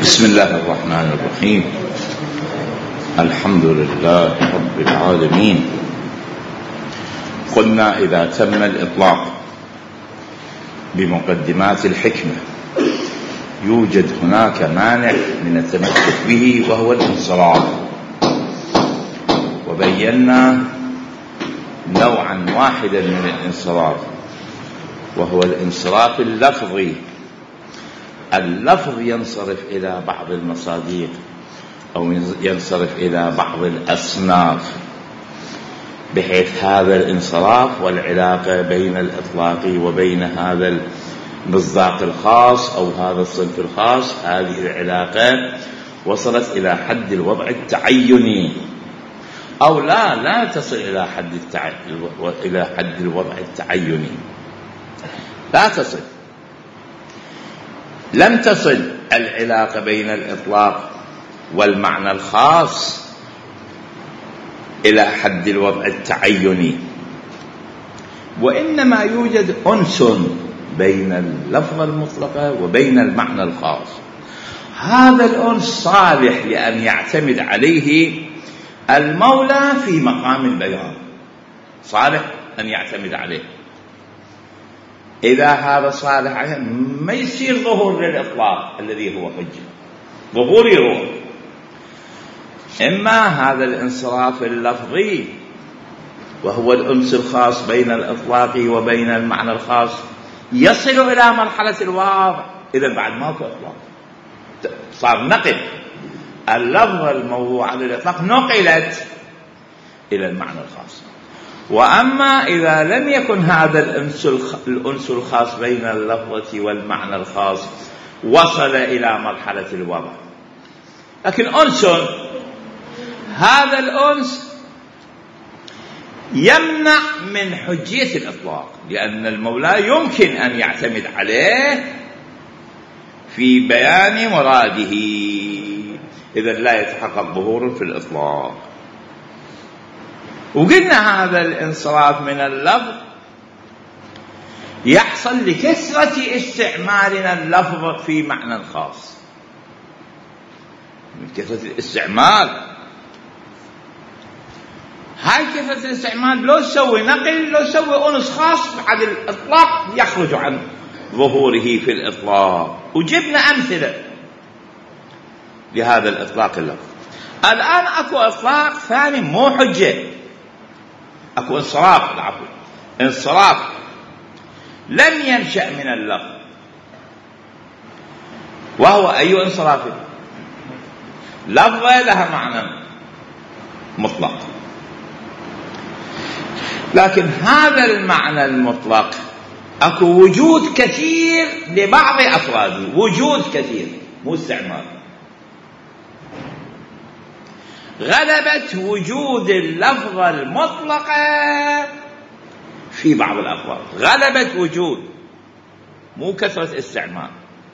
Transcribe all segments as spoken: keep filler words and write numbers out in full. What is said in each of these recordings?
بسم الله الرحمن الرحيم. الحمد لله رب العالمين. قلنا إذا تم الإطلاق بمقدمات الحكمة يوجد هناك مانع من التمسك به وهو الانصراف، وبينا نوعا واحدا من الانصراف وهو الانصراف اللفظي. اللفظ ينصرف إلى بعض المصادق أو ينصرف إلى بعض الأصناف، بحيث هذا الانصراف والعلاقة بين الإطلاق وبين هذا المصداق الخاص أو هذا الصنف الخاص، هذه العلاقة وصلت إلى حد الوضع التعيني، أو لا لا تصل إلى حد التع... إلى حد الوضع التعيني، لا تصل. لم تصل العلاقة بين الإطلاق والمعنى الخاص إلى حد الوضع التعيني، وإنما يوجد أنس بين اللفظة المطلقة وبين المعنى الخاص. هذا الأنس صالح لأن يعتمد عليه المولى في مقام البيان، صالح أن يعتمد عليه. إذا هذا صالح عليه ما يصير ظهور للإطلاق الذي هو حجة، ظهور يروح. إما هذا الانصراف اللفظي وهو الأنس الخاص بين الإطلاق وبين المعنى الخاص يصل إلى مرحلة الواضع، إذا بعد ماكو إطلاق، صار نقل اللفظة الموضوع على الإطلاق نقلت إلى المعنى الخاص. وأما إذا لم يكن هذا الأنس الخاص بين اللفظة والمعنى الخاص وصل إلى مرحلة الوضع، لكن أنس، هذا الأنس يمنع من حجية الإطلاق، لأن المولى يمكن أن يعتمد عليه في بيان مراده، إذا لا يتحقق ظهور في الإطلاق. وقلنا هذا الانصراف من اللفظ يحصل لكثرة استعمالنا اللفظ في معنى خاص، من كثرة الاستعمال. هاي كثرة الاستعمال لو سوي نقل، لو سوي أنس خاص بعد الإطلاق يخرج عن ظهوره في الإطلاق، وجبنا أمثلة لهذا الإطلاق اللفظ. الآن أكو إطلاق ثاني مو حجة، أكو انصراف، العفو انصراف لم ينشأ من اللفظ، وهو أي انصراف؟ لفظة لها معنى مطلق، لكن هذا المعنى المطلق أكو وجود كثير لبعض أفراده، وجود كثير مو استعمال. غلبت وجود اللفظة المطلقة في بعض الأفراد، غلبت وجود، مو كثرة استعمال.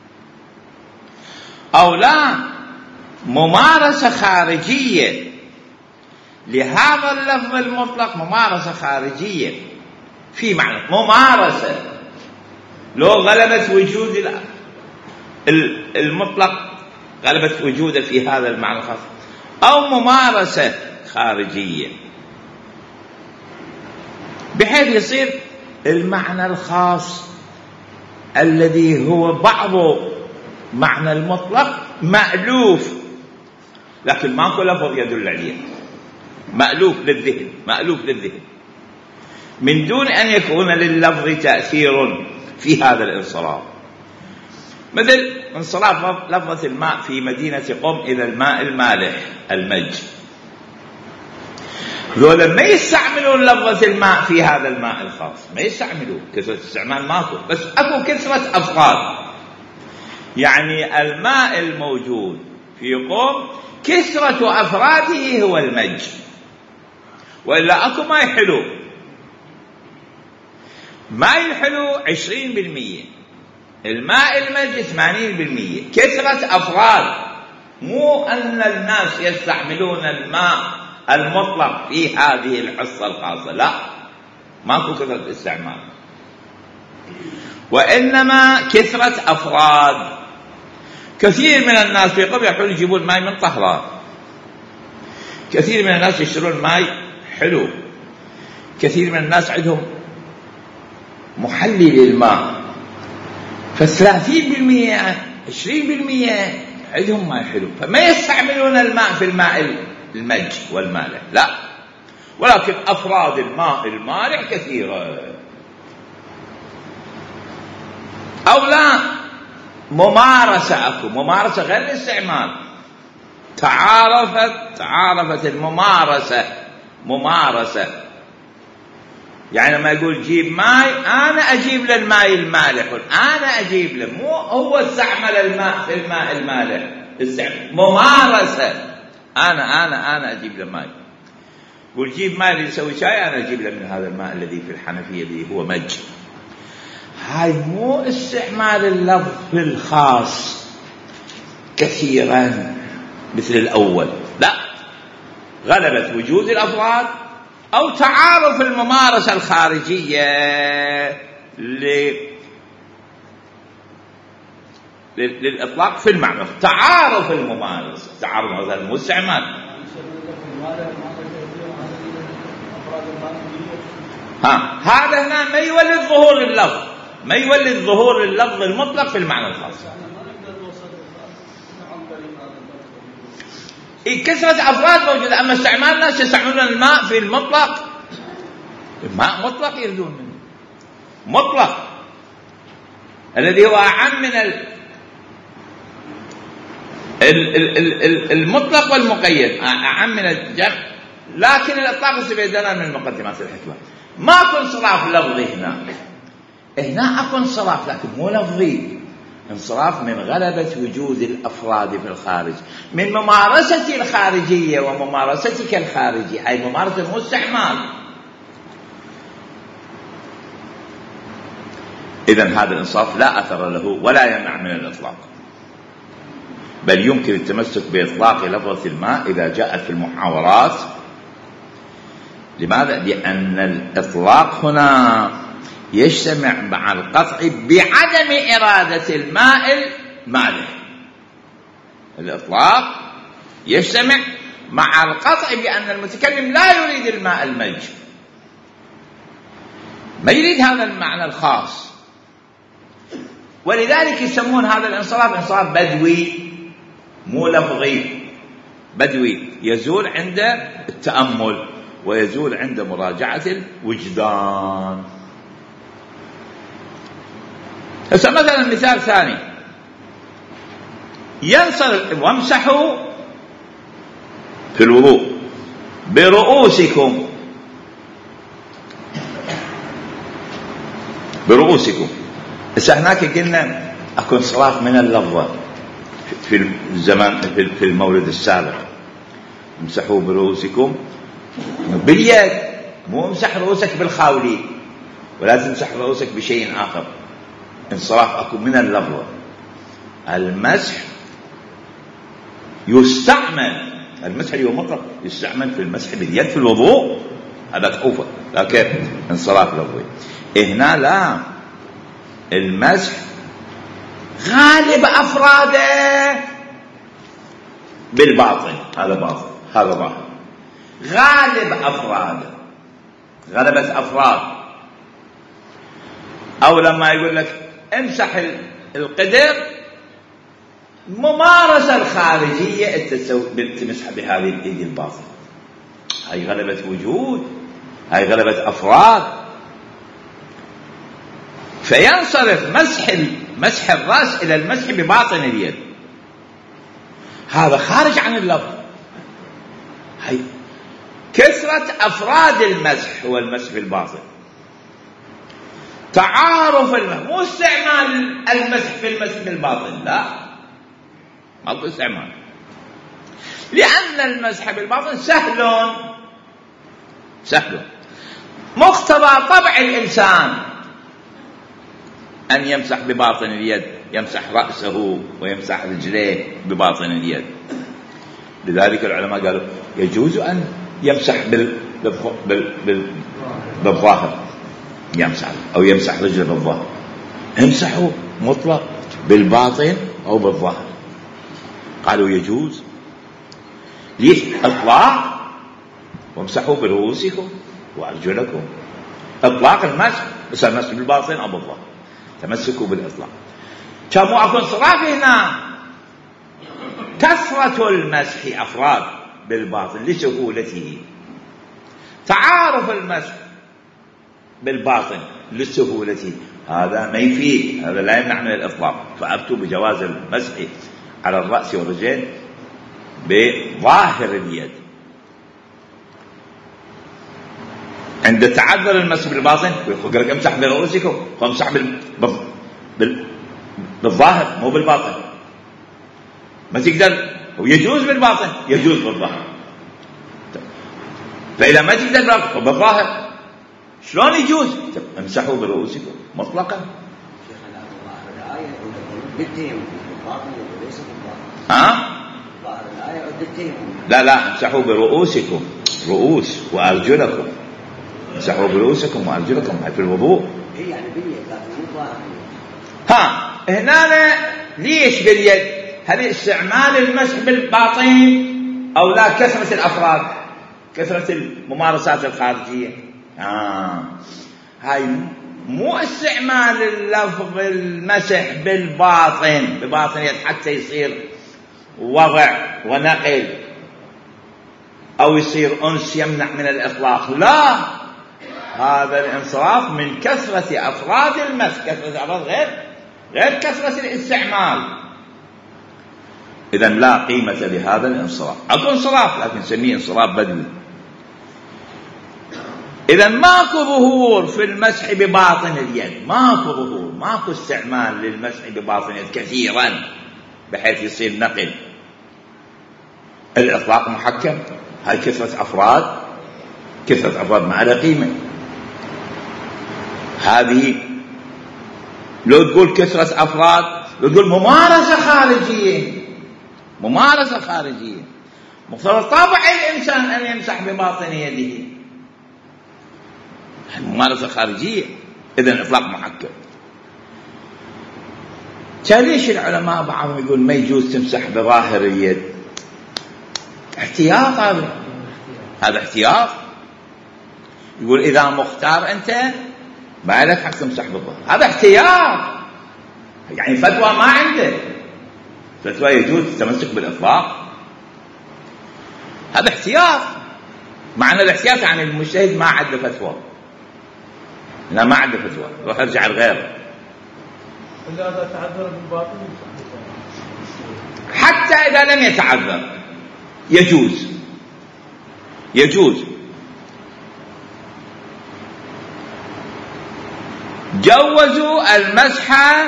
أو لا، ممارسة خارجية لهذا اللفظ المطلق، ممارسة خارجية في معنى ممارسة، لو غلبت وجود المطلق غلبت وجوده في هذا المعنى الخاص، أو ممارسة خارجية، بحيث يصير المعنى الخاص الذي هو بعض معنى المطلق مألوف، لكن ماكو لفظ يدل عليه، مألوف للذهن، مألوف للذهن من دون أن يكون لللفظ تأثير في هذا الانصراف. مثل انصراف لفظة الماء في مدينة قم إلى الماء المالح المج، ذولا ما يستعملون لفظة الماء في هذا الماء الخاص، ما يستعملون، كثرة استعمال ماكو، بس أكو كثرة أفراد. يعني الماء الموجود في قم كثرة أفراده هو المج، وإلا أكو ما يحلو، ما يحلو عشرين بالمئة، الماء المج ثمانين بالمئة، كثرة أفراد، مو أن الناس يستعملون الماء المطلق في هذه الحصة الخاصة، لا، ماكو كثرة استعمال، وإنما كثرة أفراد. كثير من الناس في قبل يحاولون يجيبون ماء من طهران، كثير من الناس يشترون ماء حلو، كثير من الناس عندهم محلي للماء، فثلاثين بالمئة عشرين بالمئة عندهم ماء حلو، فما يستعملون الماء في الماء المج والمالح، لا، ولكن أفراد الماء المالح كثيرة. أو لا، ممارسة أكو، ممارسة غير الاستعمال، تعارفت تعارفت الممارسة، ممارسة يعني لما يقول جيب ماء أنا أجيب له الماء المالح، أنا أجيب له، مو هو استعمل الماء في الماء المالح، استعمل ممارسة، أنا أنا أنا أجيب له ماء. يقول جيب ماء اللي يسوي شاي أنا أجيب له من هذا الماء الذي في الحنفية اللي هو مج. هاي مو استعمال اللفظ في الخاص كثيرا مثل الأول، لا، غلبت وجود الأفراد أو تعارف الممارسة الخارجية للإطلاق في المعنى، تعارف الممارسة، تعارف هذا المستعمل. ها هذا هنا ما يولد ظهور اللفظ، ما يولد ظهور اللفظ المطلق في المعنى الخاص. كثرة أفراد موجودة، أما استعمال الناس يستعملون الماء في المطلق، الماء مطلق يريدون منه، مطلق الذي هو أعم من ال... ال... ال... ال... المطلق والمقيد، أعم من الجمع، لكن الإطلاق سيبيدنا من مقدمات الحكمة. ما أكون انصراف لفظي هنا، هنا أكون انصراف لكن مو لفظي، انصراف من غلبة وجود الأفراد في الخارج، من ممارستي الخارجية وممارستك الخارجية، أي ممارسة المستعمال. إذن هذا الانصراف لا أثر له ولا يمنع من الإطلاق، بل يمكن التمسك بإطلاق لفظة الماء إذا جاءت في المحاورات. لماذا؟ لأن الإطلاق هنا يجتمع مع القطع بعدم إرادة الماء المالح. الإطلاق يجتمع مع القطع بأن المتكلم لا يريد الماء المج، ما يريد هذا المعنى الخاص، ولذلك يسمون هذا الانصراف انصراف بدوي مو لفظي، بدوي يزول عند التأمل ويزول عند مراجعة الوجدان. هسه مثلا مثال ثاني، ينصرف وامسحوا في الوضوء برؤوسكم، برؤوسكم. هسه هناك قلنا اكو انصراف من اللفظة في الزمان في المولد السابق، امسحوا برؤوسكم باليد، مو امسح رؤوسك بالخاولي، ولا تمسح رؤوسك بشيء آخر. انصراف أكو من اللفظة. المسح يستعمل، المسح اللي هو مطلق يستعمل في المسح باليد في الوضوء، هذا تحوفه، لكن انصراف لفظي. هنا لا، المسح غالب أفراده بالباطن، هذا باطن هذا ظاهر، غالب أفراده، غلبة أفراد. أو لما يقول لك امسح القدر، ممارسة الخارجية تمسح بهذه الإيد الباطنة، هاي غلبة وجود، هاي غلبة أفراد. فينصرف مسح مسح الرأس إلى المسح بباطن اليد، هذا خارج عن اللفظ. هاي كثرة أفراد المسح هو المسح بالباطن، تعارف المسح، مو استعمال المسح في المسح بالباطن، لا، ما هو استعمال، لأن المسح بالباطن سهل سهل، مقتضى طبع الإنسان أن يمسح بباطن اليد، يمسح رأسه ويمسح رجليه بباطن اليد. لذلك العلماء قالوا يجوز أن يمسح بال... بال... بال... بالظاهر، يمسح أو يمسح رجله بالظاهر، امسحوا مطلق بالباطن أو بالظاهر، قالوا يجوز. ليش؟ إطلاق، وامسحوا برؤوسكم وأرجلكم، إطلاق المسح، بس المسح بالباطن أو بالظاهر، تمسكوا بالإطلاق. كان مو أكو انصراف هنا، كثرة المسح أفراد بالباطن لسهولته، تعارف المسح بالباطن لسهولته، هذا ما يفيد، هذا لا يمنع من الإطلاق. فأفتوا بجواز المسح على الرأس والرجلين بظاهر اليد. عند تعذر المسح بالباطن يقول لك امسح برؤوسكم، وامسح بال... بال... بالظاهر مو بالباطن، ما تقدر، ويجوز بالباطن يجوز بالظاهر. فإذا ما تقدر بالظاهر شلون يجوز؟ امسحوا برؤوسكم مطلقا. ها؟ لا لا، امسحوا برؤوسكم، رؤوس وأرجلكم، امسحوا برؤوسكم وأرجلكم في الوضوء. ها هنا ليش باليد؟ هل استعمال المسح بالباطن أو لا كثرة الأفراد، كثرة الممارسات الخارجية؟ آه. هاي مو استعمال اللفظ المسح بالباطن بباطن يد حتى يصير وضع ونقل أو يصير أنس يمنع من الإطلاق، لا، هذا الانصراف من كثرة أفراد المسح، كثرة الأفراد غير غير كثرة الاستعمال. إذن لا قيمة لهذا الانصراف. أكو انصراف لكن نسميه انصراف بدل. إذن ماكو ظهور في المسح بباطن اليد، ماكو ظهور، ماكو استعمال للمسح بباطن اليد كثيرا بحيث يصير نقل. الإطلاق محكم، هاي كثرة أفراد، كثرة أفراد ما على قيمة. هذه لو تقول كثرة أفراد، لو تقول ممارسة خارجية، ممارسة خارجية، مقتضى طبع الإنسان أن يمسح بباطن يده، ممارسة خارجية، إذن الإطلاق محكم. ليش العلماء بعضهم يقول ما يجوز تمسح بظاهر اليد؟ احتياط، هذا هذا احتياط. يقول إذا مختار أنت ما لك حق تمسح بالظاهر، هذا احتياط، يعني فتوى ما عنده، فتوى يجوز التمسك بالإطلاق، هذا احتياط. معنى الاحتياط يعني المجتهد ما عنده فتوى، لا ما عنده فتوى، روح ارجع الغير. إذا تعذر بالباطن حتى إذا لم يتعذر يجوز، يجوز. جوزوا المسح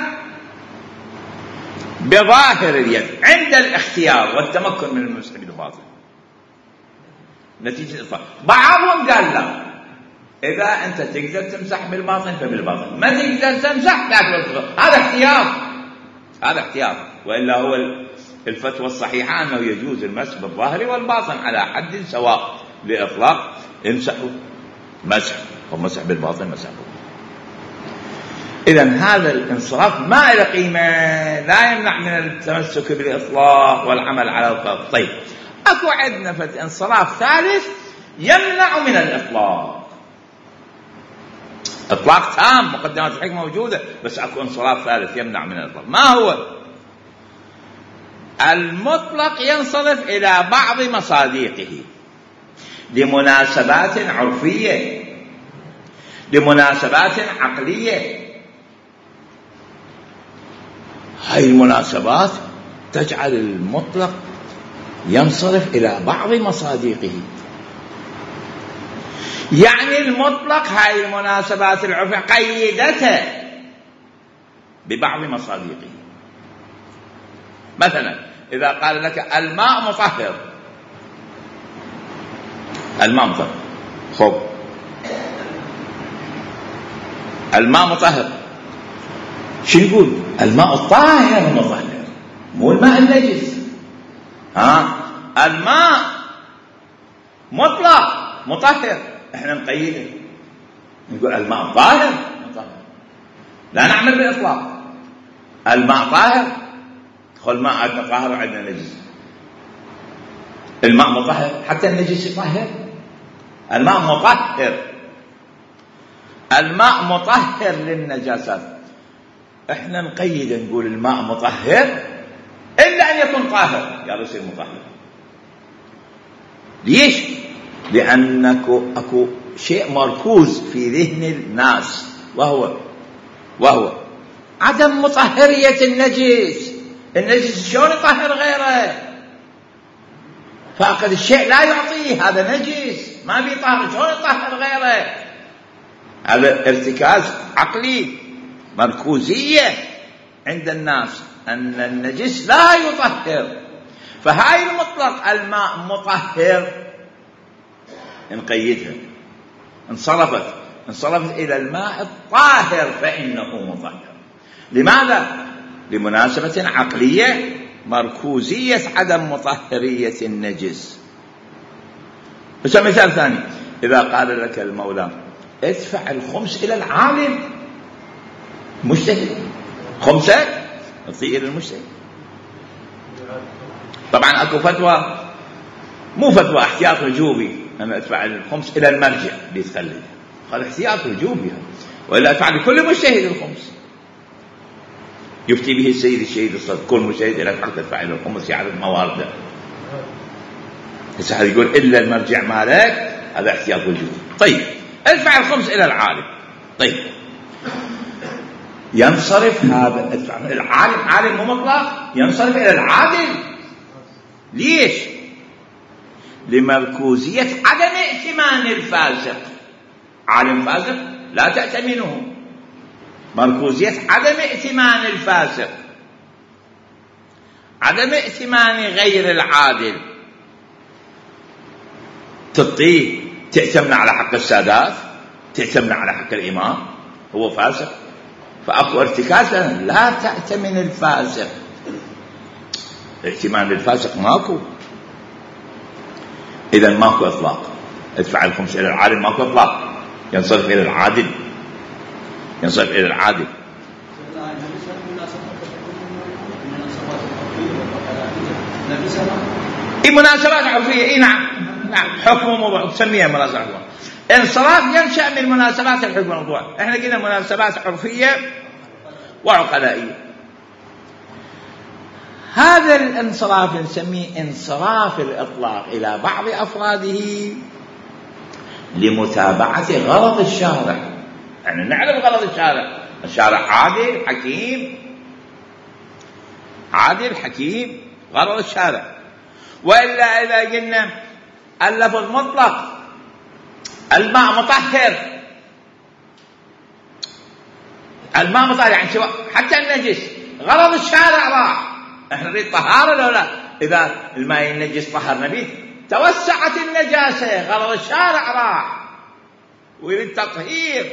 بظاهر اليد عند الاختيار والتمكن من المسح بالباطن نتيجة الإطلاق. بعضهم قال لا، إذا أنت تقدر تمسح بالباطن فبالباطن، ما تقدر تمسح لا بالباطن، هذا احتياط، هذا احتياط. وإلا هو الفتوى الصحيحة أنه يجوز المسح بالظاهر والباطن على حد سواء لإطلاق، امسحوا مسح ومسح بالباطن مسح. إذن هذا الانصراف ما له قيمة، لا يمنع من التمسك بالإطلاق والعمل على الإطلاق. طيب أكو عندنا فت انصراف ثالث يمنع من الإطلاق، إطلاق تام، مقدمات الحكمة موجودة، بس أكو انصراف ثالث يمنع من الإطلاق. ما هو؟ المطلق ينصرف إلى بعض مصادقه لمناسبات عرفية، لمناسبات عقلية. هاي المناسبات تجعل المطلق ينصرف إلى بعض مصادقه. يعني المطلق هاي المناسبات العرفية قيدته ببعض مصادقه. مثلا إذا قال لك الماء مطهر، الماء مطهر، خب الماء مطهر، شو يقول؟ الماء الطاهر مطهر، مو الماء النجس. ها الماء مطلق مطهر، احنا نقيده نقول الماء طاهر مطهر، لا نعمل بالإطلاق. الماء طاهر، خل الماء عندنا طاهر وعندنا نجس، الماء مطهر، حتى النجس يطهر. الماء مطهر، الماء مطهر للنجاسات. احنا نقيد نقول الماء مطهر إلا أن يكون طاهر يا يصير مطهر. ليش؟ لأنك أكو شيء مركوز في ذهن الناس، وهو وهو عدم مطهرية النجس. النجس شلون يطهر غيره؟ فأخذ الشيء لا يعطيه، هذا نجس ما بيطهر، شلون يطهر غيره؟ هذا ارتكاز عقلي، مركوزية عند الناس أن النجس لا يطهر. فهاي المطلق الماء مطهر نقيدها، انصرفت انصرفت إلى الماء الطاهر فإنه مطهر. لماذا؟ لمناسبة عقلية مركوزية عدم مطهرية النجس. بس مثال ثاني، إذا قال لك المولى ادفع الخمس إلى العالم مجتهد، خمسة نعطيه إلى المجتهد. طبعا أكو فتوى، مو فتوى احتياط وجوبي، أنا أدفع الخمس إلى المرجع بيتخلي، قال احتياط وجوبي، وإلا أدفع لكل مجتهد الخمس. يفتي به السيد الشهيد الصدق، كل مجتهد إلى حق تدفع له الخمس يعرف موارده. هسه يقول إلا المرجع مالك، هذا احتياط وجوبي. طيب ادفع الخمس إلى العالم. طيب ينصرف هذا العالم، عالم مو مطلق، ينصرف إلى العادل. ليش؟ لمركوزية عدم ائتمان الفاسق. عالم فاسق لا تأتمنه، مركوزية عدم ائتمان الفاسق، عدم ائتمان غير العادل. تطيه تأتمن على حق السادات، تأتمن على حق الإمام، هو فاسق، فأكو ارتكاز لا تأتمن الفاسق. ائتمان للفاسق ماكو، إذا ماكو إطلاق. ادفع الخمس إلى العادل، ماكو إطلاق، ينصرف إلى العادل، ينصرف إلى العادل. إيه مناسبات عرفية، إيه نعم نعم، حكم موضوع تسميها مناسبات عرفية. انصراف ينشأ من مناسبات الحكم الموضوع. احنا قلنا مناسبات عرفية وعقلائية. هذا الانصراف نسميه انصراف الإطلاق إلى بعض أفراده لمتابعة غرض الشارع. يعني نعرف غرض الشارع، الشارع عادل حكيم، عادل حكيم غرض الشارع. وإلا إذا قلنا اللفظ مطلق الماء مطهر، الماء مطهر يعني حتى النجس غرض الشارع راح. احنا نريد طهارة لو لا، إذا الماء ينجس طهر نبيه، توسعت النجاسة غرض الشارع راح ويريد تطهير.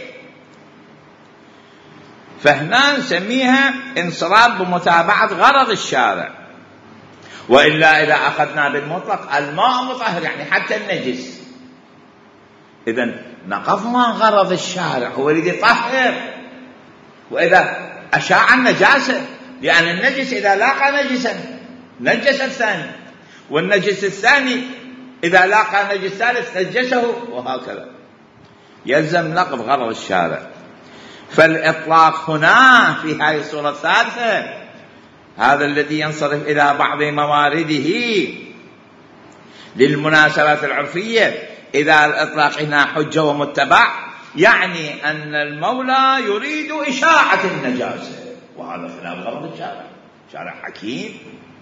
فهنا نسميها انصراف بمتابعة غرض الشارع. وإلا إذا أخذنا بالمطلق الماء مطهر يعني حتى النجس، إذن نقضنا غرض الشارع، هو يريد يطهر. وإذا أشاع النجاسة، لأن النجس إذا لاقى نجسا نجس الثاني، والنجس الثاني إذا لاقى نجس ثالث نجسه، وهكذا يلزم نقض غرض الشارع. فالإطلاق هنا في هذه الصورة الثالثة هذا الذي ينصرف إلى بعض موارده للمناسبات العرفية. إذا الإطلاق هنا حجة ومتبع، يعني أن المولى يريد إشاعة النجاسة، وهذا خلاف غرض الشارع. شارع حكيم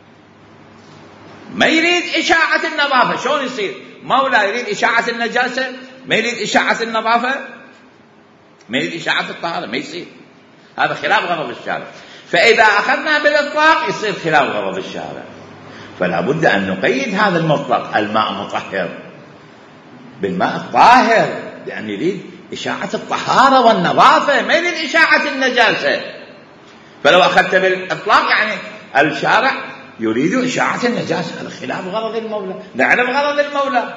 ما يريد إشاعة النظافة. شلون يصير مولى يريد إشاعة النجاسة ما يريد إشاعة النظافة، ما يريد إشاعة الطهارة؟ ما يصير، هذا خلاف غرض الشارع. فإذا أخذنا بالإطلاق يصير خلاف غرض الشارع. فلا بد أن نقيد هذا المطلق الماء مطهر بالماء الطاهر، لأن يريد إشاعة الطهارة والنظافة، ما يريد إشاعة النجاسة. فلو أخذت بالإطلاق يعني الشارع يريد إشاعة النجاسة، هذا خلاف غرض المولى. نعرف غرض المولى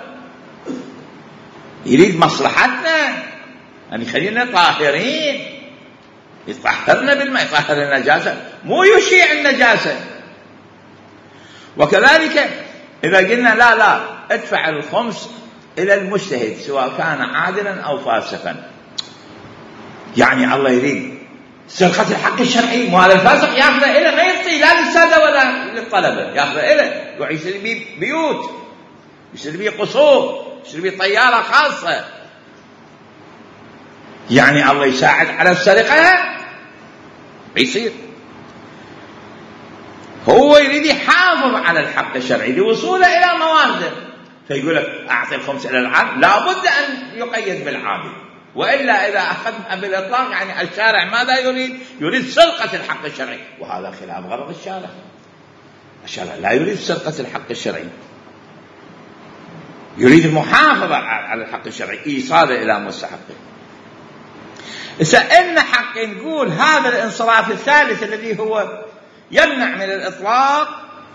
يريد مصلحتنا أن يخلينا طاهرين، يطهرنا بالماء، يطهر النجاسة مو يشيع النجاسة. وكذلك إذا قلنا لا لا ادفع الخمس إلى المجتهد سواء كان عادلا أو فاسقا، يعني الله يريد سرقة الحق الشرعي، وهذا الفاسق ياخذه إلى ما يعطي لا للسادة ولا للطلبة، ياخذه إلى يروح يشتري بيه بيوت، يشتري بيه قصور، يشتري بيه طيارة خاصة. يعني الله يساعد على السرقة يصير. هو يريد يحافظ على الحق الشرعي لوصوله إلى موارده، فيقول لك أعطي الخمس إلى العام، لا بد أن يقيد بالعادل، وإلا إذا أخذها بالإطلاق يعني الشارع ماذا يريد؟ يريد سرقة الحق الشرعي، وهذا خلاف غرض الشارع. الشارع لا يريد سرقة الحق الشرعي، يريد المحافظة على الحق الشرعي، إيصاله إلى مستحقه. إذا إن حق نقول هذا الانصراف الثالث الذي هو يمنع من الإطلاق،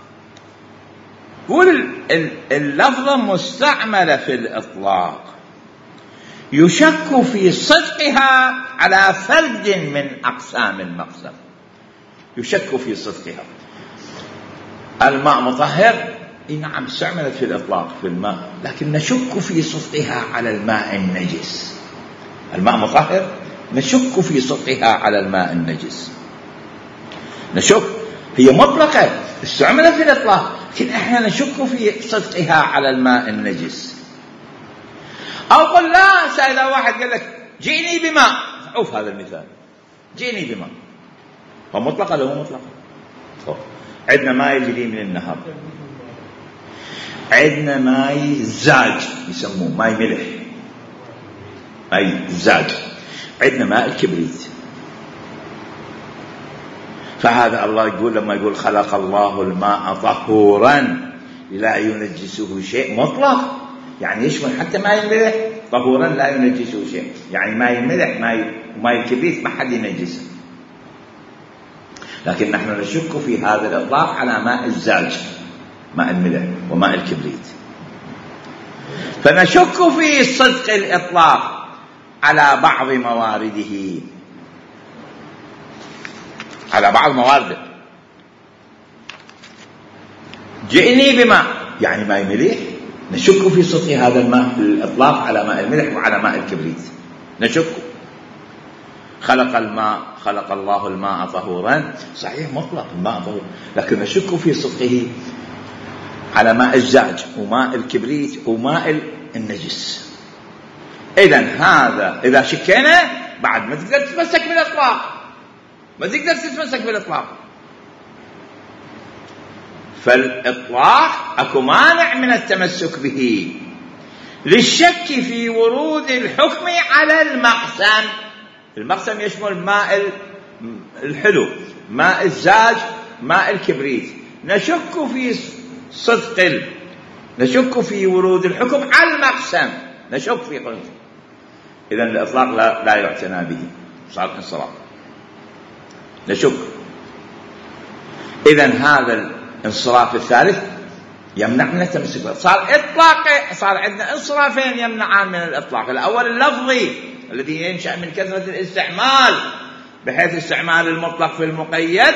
قول اللفظة مستعملة في الإطلاق يشك في صدقها على فرد من أقسام المقسم، يشك في صدقها. الماء مطهر، نعم استعملت في الإطلاق في الماء، لكن نشك في صدقها على الماء النجس. الماء مطهر نشك في صدقها على الماء النجس، نشك، هي مطلقة استعملت في الإطلاق، لكن احنا نشك في صدقها على الماء النجس. أو قل لا، إذا واحد قال لك جئني بماء، عوف هذا المثال، جئني بماء، هو مطلقة له مطلقة. عندنا ماء يجري من النهر، عندنا ماء زاج يسموه ماء ملح، ماء زاج، عندنا ماء الكبريت. فهذا الله يقول لما يقول خلق الله الماء طهورا لا ينجسه شيء، مطلق، يعني يشمل حتى ماء الملح، طهورا لا ينجسه شيء، يعني ماء الملح ماء الكبريت ما حد ينجسه. لكن نحن نشك في هذا الإطلاق على ماء الزاج، ماء الملح وماء الكبريت، فنشك في صدق الإطلاق على بعض موارده، على بعض موارده. جئني بماء يعني ماء ملح، نشك في صدق هذا الماء الإطلاق على ماء الملح وعلى ماء الكبريت، نشك. خلق الماء، خلق الله الماء طهورا، صحيح مطلق الماء طهور، لكن نشك في صدقه على ماء الزاج وماء الكبريت وماء النجس. إذن هذا إذا شكينا بعد ما تقدر تتمسك بالإطلاق، ما تقدر تتمسك بالإطلاق. فالإطلاق أكو مانع من التمسك به للشك في ورود الحكم على المقسم. المقسم يشمل ماء الحلو، ماء الزاج، ماء الكبريت، نشك في صدق، نشك في ورود الحكم على المقسم، نشك في قلت. إذن الإطلاق لا, لا يعتنى به، صار انصراف، نشك. إذن هذا الانصراف الثالث يمنع من التمسك، صار إطلاق، صار عندنا انصرافين يمنعان من الإطلاق. الأول اللفظي الذي ينشأ من كثرة الاستعمال، بحيث استعمال المطلق في المقيد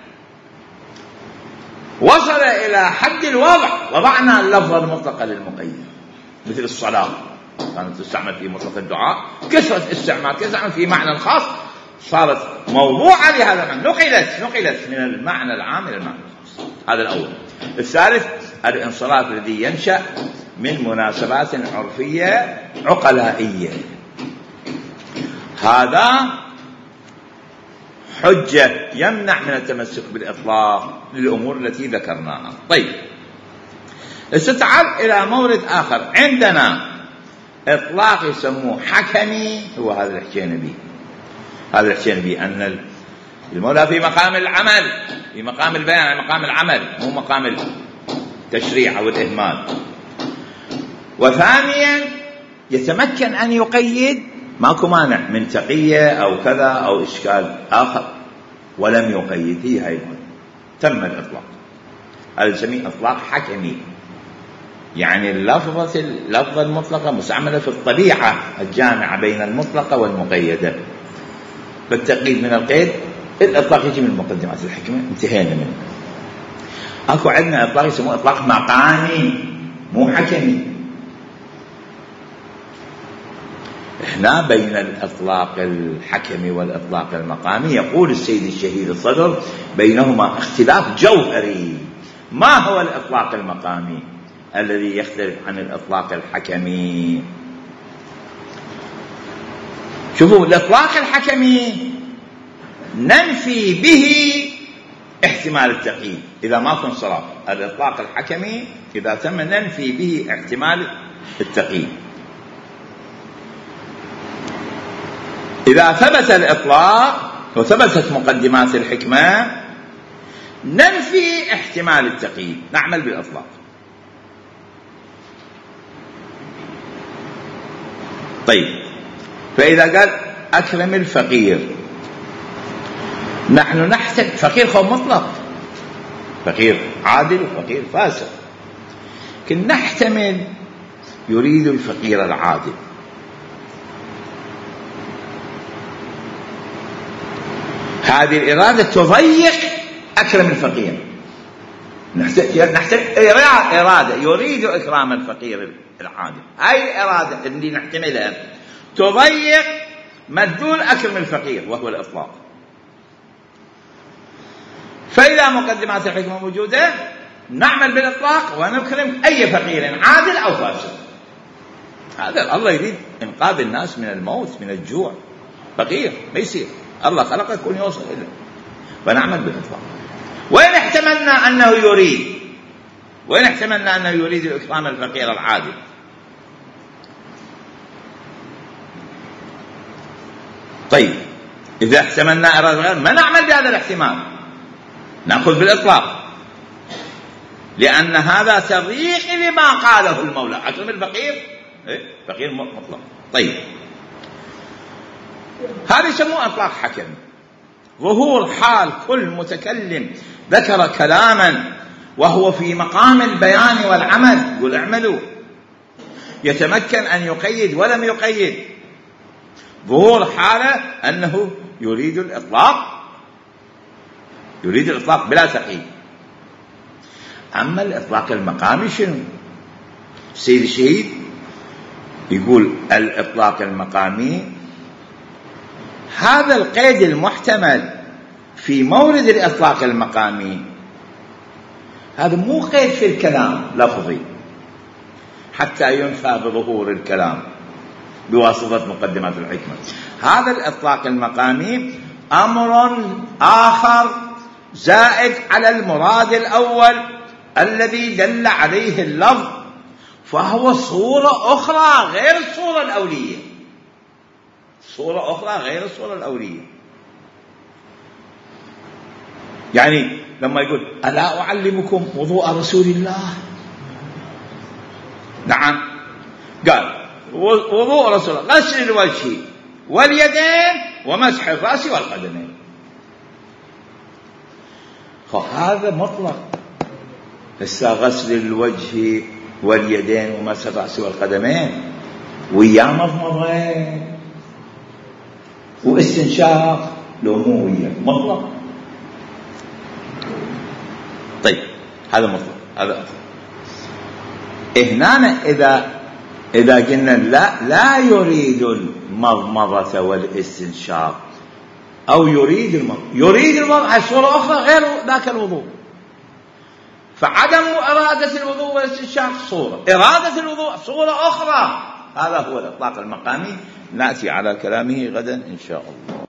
وصل إلى حد الوضع، وضعنا اللفظ المطلق للمقيد، مثل الصلاة كانت تستعمل في مطلق الدعاء، كثرة استعمال تستعمل في معنى خاص، صارت موضوعة لهذا المعنى، نقلت نقلت من المعنى العام إلى المعنى الخاص. هذا الأول. الثالث الانصراف الذي ينشأ من مناسبات عرفية عقلائية، هذا حجة يمنع من التمسك بالإطلاق للأمور التي ذكرناها. طيب، استتعال إلى مورد آخر، عندنا إطلاق يسموه حكمي، هو هذا اللي حكينا به، هذا اللي حكينا به أن المولى في مقام العمل، في مقام البيان، مقام العمل، مو مقام التشريع أو الإهمال. وثانيا يتمكن أن يقيد، ماكو مانع من تقية أو كذا أو إشكال آخر، ولم يقيد، هي أيضا تم الإطلاق. هذا نسميه إطلاق حكمي، يعني اللفظة اللفظة المطلقة مستعملة في الطبيعة الجامعة بين المطلقة والمقيدة. بالتقييد من القيد، الإطلاق يجي من مقدمات الحكمة، انتهينا منه. اكو عندنا اطلاق يسموه اطلاق مقامي مو حكمي. هنا بين الاطلاق الحكمي والاطلاق المقامي يقول السيد الشهيد الصدر بينهما اختلاف جوهري. ما هو الاطلاق المقامي الذي يختلف عن الاطلاق الحكمي؟ شوفوا، الاطلاق الحكمي ننفي به احتمال التقييد إذا ماكو انصراف. الإطلاق الحكمي إذا تم ننفي به احتمال التقييد. إذا ثبت الإطلاق وثبتت مقدمات الحكمة ننفي احتمال التقييد، نعمل بالإطلاق. طيب، فإذا قال أكرم الفقير، نحن نحتاج فقير خوف مطلق، فقير عادل وفقير فاسق، لكن نحتمل يريد الفقير العادل. هذه الإرادة تضيق أكرم الفقير. نحتمل إرادة يريد إكرام الفقير العادل، هاي الإرادة اللي نحتملها تضيق مدلول أكرم الفقير وهو الإطلاق. فإذا مقدمات الحكمة موجودة نعمل بالإطلاق ونكرم أي فقير عادل أو فاسد. هذا الله يريد إنقاذ الناس من الموت من الجوع. فقير ما يصير، الله خلقه يكون يوصل إليه، فنعمل بالإطلاق. وإن احتملنا أنه يريد وإن احتملنا أنه يريد إكرام الفقير العادل، طيب إذا احتملنا إرادة ما نعمل بهذا الاحتمال، نأخذ بالإطلاق، لأن هذا تضييق لما قاله المولى أكرم الفقير، إيه؟ فقير مطلق. طيب، هذا يسموه إطلاق حكمي. ظهور حال كل متكلم ذكر كلاما وهو في مقام البيان والعمل، يقول اعملوا، يتمكن أن يقيد ولم يقيد. ظهور حالة أنه يريد الإطلاق، يريد الإطلاق بلا تقييد. أما الإطلاق المقامي شنو؟ السيد الشهيد يقول الإطلاق المقامي هذا القيد المحتمل في مورد الإطلاق المقامي، هذا مو قيد في الكلام لفظي حتى ينفى بظهور الكلام بواسطة مقدمات الحكمة. هذا الإطلاق المقامي أمر آخر زائد على المراد الأول الذي دل عليه اللفظ، فهو صورة أخرى غير الصورة الأولية، صورة أخرى غير الصورة الأولية. يعني لما يقول ألا أعلمكم وضوء رسول الله، نعم، قال وضوء رسول الله غسل الوجه واليدين ومسح الرأس والقدمين، فهذا مطلق. هسه غسل الوجه واليدين ومسح الرأس والقدمين ويا مضمضة واستنشاق، لو مو ويا مطلق. طيب، هذا مطلق، هذا أطلق. هنا إذا إذا قلنا لا لا يريد المضمضة والاستنشاق أو يريد المضمضة، يريد المضمضة صورة أخرى غير ذاك الوضوء، فعدم إرادة الوضوء والاستنشاق صورة، إرادة الوضوء صورة أخرى. هذا هو الإطلاق المقامي، نأتي على كلامه غدا إن شاء الله.